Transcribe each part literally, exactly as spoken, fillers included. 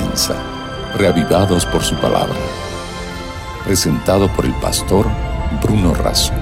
comienza, Reavivados por su palabra. Presentado por el pastor Bruno Razo.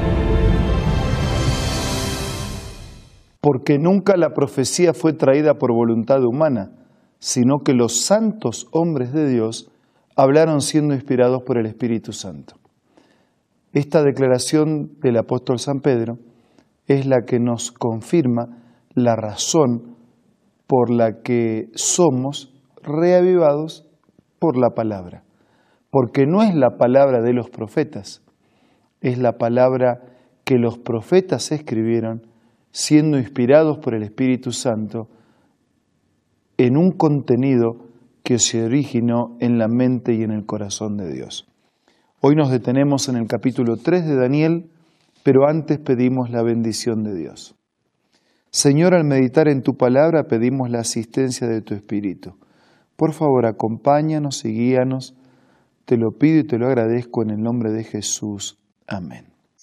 Porque nunca la profecía fue traída por voluntad humana, sino que los santos hombres de Dios hablaron siendo inspirados por el Espíritu Santo. Esta declaración del apóstol San Pedro es la que nos confirma la razón por la que somos reavivados por la palabra. Porque no es la palabra de los profetas, es la palabra que los profetas escribieron siendo inspirados por el Espíritu Santo en un contenido que se originó en la mente y en el corazón de Dios. Hoy nos detenemos en el capítulo tres de Daniel, pero antes pedimos la bendición de Dios. Señor, al meditar en tu palabra pedimos la asistencia de tu Espíritu. Por favor, acompáñanos y guíanos. Te lo pido y te lo agradezco en el nombre de Jesús. Amén.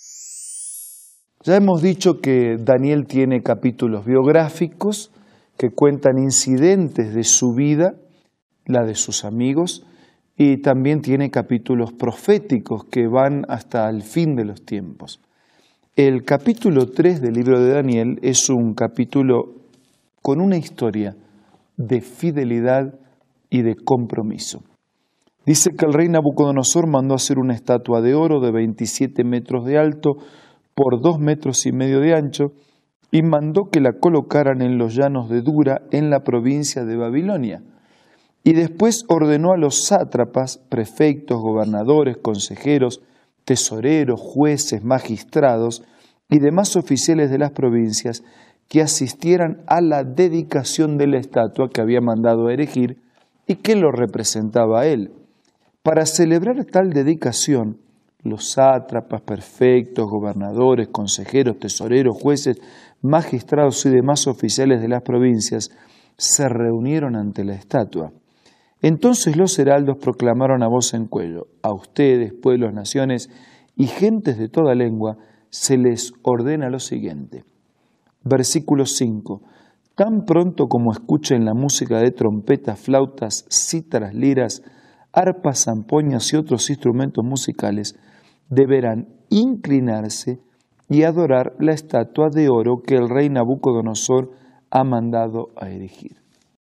Ya hemos dicho que Daniel tiene capítulos biográficos que cuentan incidentes de su vida, la de sus amigos, y también tiene capítulos proféticos que van hasta el fin de los tiempos. El capítulo tres del libro de Daniel es un capítulo con una historia de fidelidad y de compromiso. Dice que el rey Nabucodonosor mandó hacer una estatua de oro de veintisiete metros de alto por dos metros y medio de ancho y mandó que la colocaran en los llanos de Dura en la provincia de Babilonia. Y después ordenó a los sátrapas, prefectos, gobernadores, consejeros, tesoreros, jueces, magistrados y demás oficiales de las provincias que asistieran a la dedicación de la estatua que había mandado erigir y que lo representaba a él. Para celebrar tal dedicación, los sátrapas, prefectos, gobernadores, consejeros, tesoreros, jueces, magistrados y demás oficiales de las provincias se reunieron ante la estatua. Entonces los heraldos proclamaron a voz en cuello: a ustedes, pueblos, naciones y gentes de toda lengua, se les ordena lo siguiente. Versículo cinco. Tan pronto como escuchen la música de trompetas, flautas, cítaras, liras, arpas, zampoñas y otros instrumentos musicales, deberán inclinarse y adorar la estatua de oro que el rey Nabucodonosor ha mandado a erigir.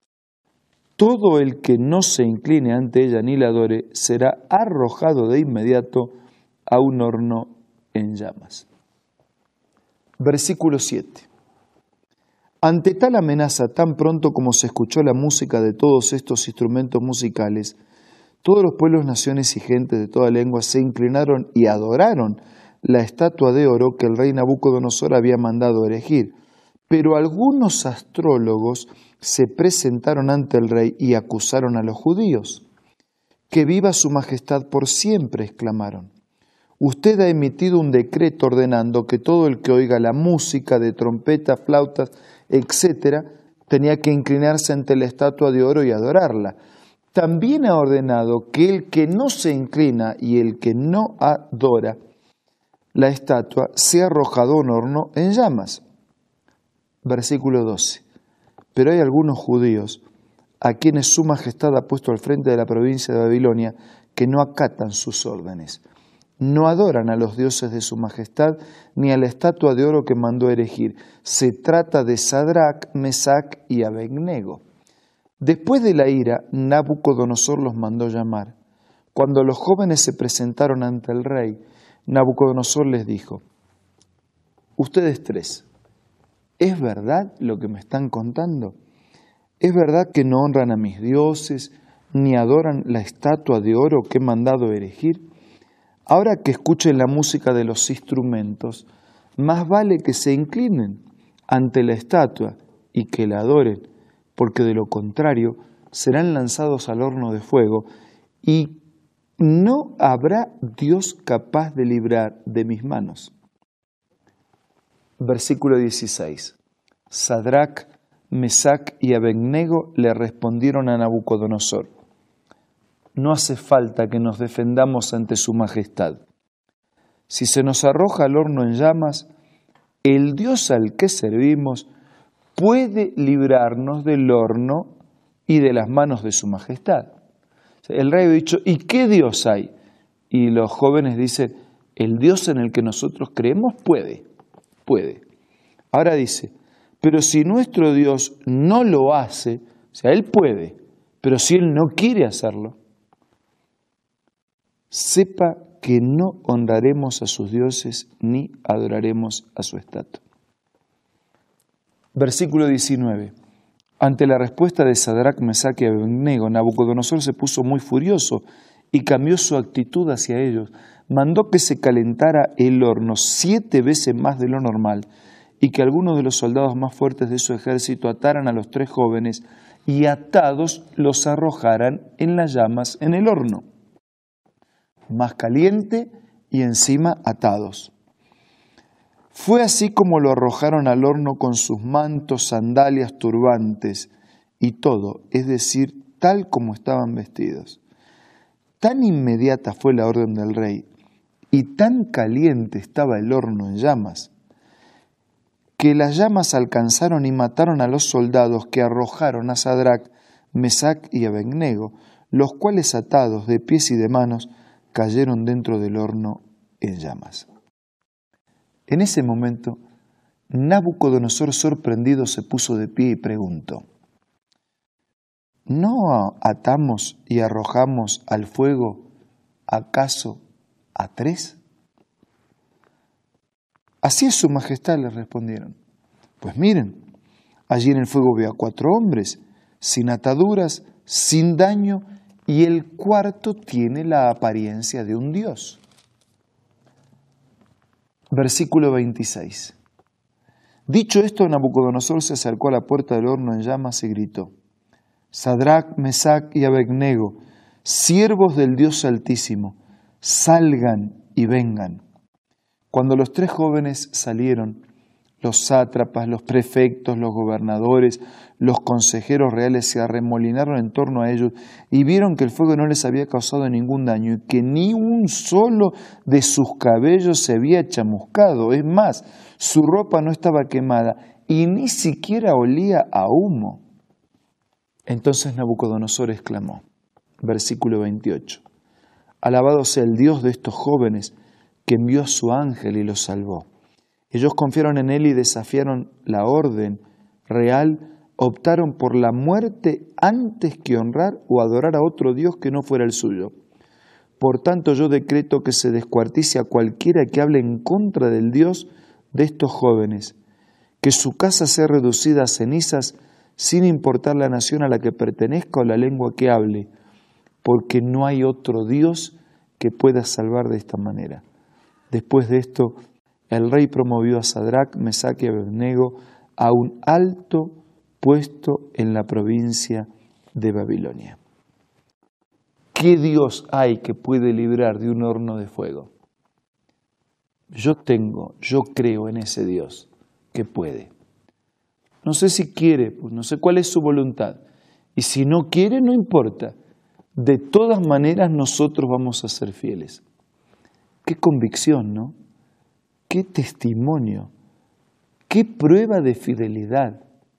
Todo el que no se incline ante ella ni la adore será arrojado de inmediato a un horno en llamas. Versículo siete. Ante tal amenaza, tan pronto como se escuchó la música de todos estos instrumentos musicales, todos los pueblos, naciones y gentes de toda lengua se inclinaron y adoraron la estatua de oro que el rey Nabucodonosor había mandado erigir. Pero algunos astrólogos se presentaron ante el rey y acusaron a los judíos. «¡Que viva su majestad por siempre!», exclamaron. «Usted ha emitido un decreto ordenando que todo el que oiga la música de trompetas, flautas, etcétera, tenía que inclinarse ante la estatua de oro y adorarla. También ha ordenado que el que no se inclina y el que no adora la estatua sea arrojado a un horno en llamas». Versículo doce. Pero hay algunos judíos a quienes su majestad ha puesto al frente de la provincia de Babilonia que no acatan sus órdenes. No adoran a los dioses de su majestad ni a la estatua de oro que mandó erigir. Se trata de Sadrac, Mesac y Abednego. Después de la ira, Nabucodonosor los mandó llamar. Cuando los jóvenes se presentaron ante el rey, Nabucodonosor les dijo: «Ustedes tres, ¿es verdad lo que me están contando? ¿Es verdad que no honran a mis dioses ni adoran la estatua de oro que he mandado erigir? Ahora que escuchen la música de los instrumentos, más vale que se inclinen ante la estatua y que la adoren, porque de lo contrario serán lanzados al horno de fuego y no habrá Dios capaz de librar de mis manos». Versículo dieciséis. Sadrac, Mesac y Abednego le respondieron a Nabucodonosor: «No hace falta que nos defendamos ante su majestad. Si se nos arroja al horno en llamas, el Dios al que servimos puede librarnos del horno y de las manos de su majestad. El rey ha dicho, ¿y qué Dios hay? Y los jóvenes dicen, el Dios en el que nosotros creemos puede, puede. Ahora dice, pero si nuestro Dios no lo hace, o sea, Él puede, pero si Él no quiere hacerlo, sepa que no honraremos a sus dioses ni adoraremos a su estatua. Versículo diecinueve. Ante la respuesta de Sadrac, Mesac y Abednego, Nabucodonosor se puso muy furioso y cambió su actitud hacia ellos. Mandó que se calentara el horno siete veces más de lo normal y que algunos de los soldados más fuertes de su ejército ataran a los tres jóvenes y atados los arrojaran en las llamas en el horno. Más caliente y encima atados. Fue así como lo arrojaron al horno con sus mantos, sandalias, turbantes y todo, es decir, tal como estaban vestidos. Tan inmediata fue la orden del rey y tan caliente estaba el horno en llamas, que las llamas alcanzaron y mataron a los soldados que arrojaron a Sadrac, Mesac y Abednego, los cuales atados de pies y de manos cayeron dentro del horno en llamas. En ese momento, Nabucodonosor sorprendido se puso de pie y preguntó, ¿no atamos y arrojamos al fuego acaso a tres? Así es su majestad, les respondieron. Pues miren, allí en el fuego veo a cuatro hombres, sin ataduras, sin daño, y el cuarto tiene la apariencia de un dios. Versículo veintiséis. Dicho esto, Nabucodonosor se acercó a la puerta del horno en llamas y gritó, Sadrac, Mesac y Abednego, siervos del Dios Altísimo, salgan y vengan. Cuando los tres jóvenes salieron, los sátrapas, los prefectos, los gobernadores, los consejeros reales se arremolinaron en torno a ellos y vieron que el fuego no les había causado ningún daño y que ni un solo de sus cabellos se había chamuscado. Es más, su ropa no estaba quemada y ni siquiera olía a humo. Entonces Nabucodonosor exclamó, versículo veintiocho, alabado sea el Dios de estos jóvenes que envió a su ángel y los salvó. Ellos confiaron en él y desafiaron la orden real, optaron por la muerte antes que honrar o adorar a otro Dios que no fuera el suyo. Por tanto, yo decreto que se descuartice a cualquiera que hable en contra del Dios de estos jóvenes, que su casa sea reducida a cenizas sin importar la nación a la que pertenezca o la lengua que hable, porque no hay otro Dios que pueda salvar de esta manera. Después de esto, el rey promovió a Sadrac, Mesac y Abednego a un alto puesto en la provincia de Babilonia. ¿Qué Dios hay que puede librar de un horno de fuego? Yo tengo, yo creo en ese Dios que puede. No sé si quiere, pues no sé cuál es su voluntad. Y si no quiere, no importa. De todas maneras, nosotros vamos a ser fieles. Qué convicción, ¿no? Qué testimonio, qué prueba de fidelidad,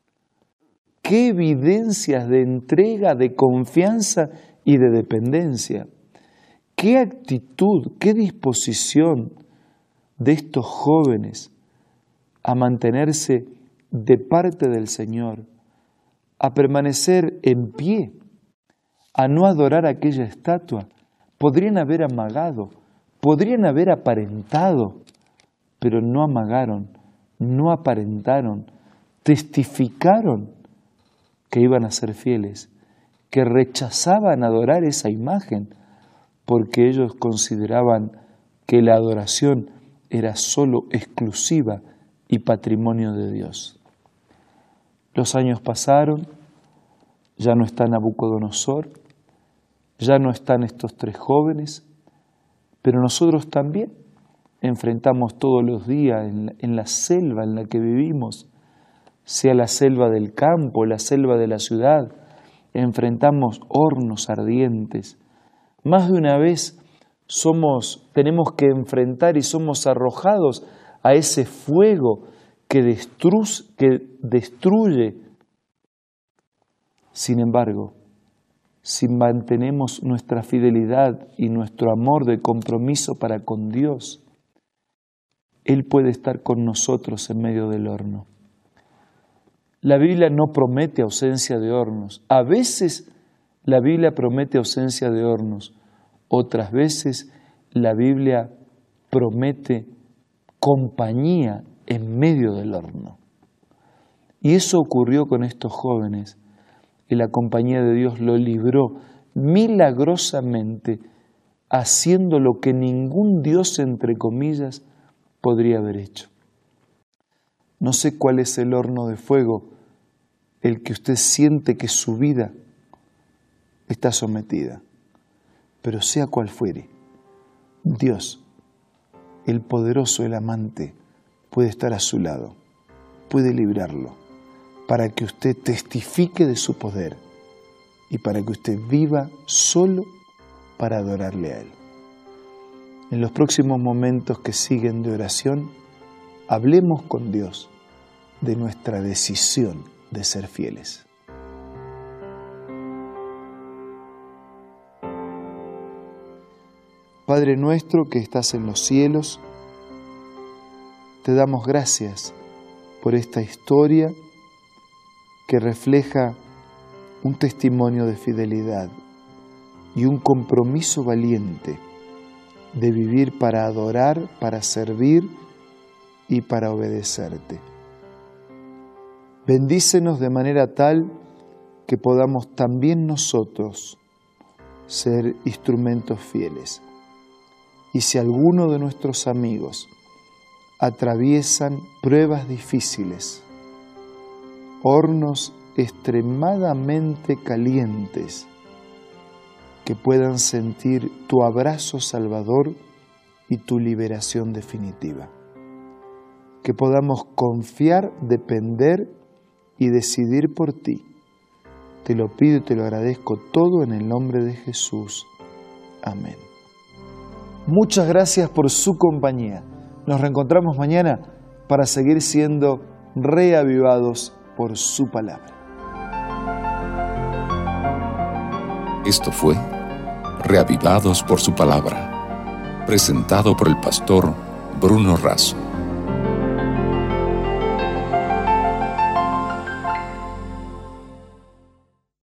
qué evidencias de entrega, de confianza y de dependencia. Qué actitud, qué disposición de estos jóvenes a mantenerse de parte del Señor, a permanecer en pie, a no adorar aquella estatua. Podrían haber amagado, podrían haber aparentado, pero no amagaron, no aparentaron, testificaron que iban a ser fieles, que rechazaban adorar esa imagen, porque ellos consideraban que la adoración era solo exclusiva y patrimonio de Dios. Los años pasaron, ya no está Nabucodonosor, ya no están estos tres jóvenes, pero nosotros también enfrentamos todos los días en la, en la selva en la que vivimos, sea la selva del campo, la selva de la ciudad, enfrentamos hornos ardientes. Más de una vez somos, tenemos que enfrentar y somos arrojados a ese fuego que, destru, que destruye Sin embargo, si mantenemos nuestra fidelidad y nuestro amor de compromiso para con Dios, Él puede estar con nosotros en medio del horno. La Biblia no promete ausencia de hornos. A veces la Biblia promete ausencia de hornos. Otras veces la Biblia promete compañía en medio del horno. Y eso ocurrió con estos jóvenes. Y la compañía de Dios lo libró milagrosamente, haciendo lo que ningún Dios, entre comillas, podría haber hecho. No sé cuál es el horno de fuego el que usted siente que su vida está sometida, pero sea cual fuere, Dios, el poderoso, el amante, puede estar a su lado, puede librarlo, para que usted testifique de su poder y para que usted viva solo para adorarle a Él. En los próximos momentos que siguen de oración, hablemos con Dios de nuestra decisión de ser fieles. Padre nuestro que estás en los cielos, te damos gracias por esta historia que refleja un testimonio de fidelidad y un compromiso valiente de vivir para adorar, para servir y para obedecerte. Bendícenos de manera tal que podamos también nosotros ser instrumentos fieles. Y si alguno de nuestros amigos atraviesan pruebas difíciles, hornos extremadamente calientes, que puedan sentir tu abrazo salvador y tu liberación definitiva. Que podamos confiar, depender y decidir por ti. Te lo pido y te lo agradezco todo en el nombre de Jesús. Amén. Muchas gracias por su compañía. Nos reencontramos mañana para seguir siendo reavivados por su palabra. Esto fue Reavivados por su palabra, presentado por el pastor Bruno Razo.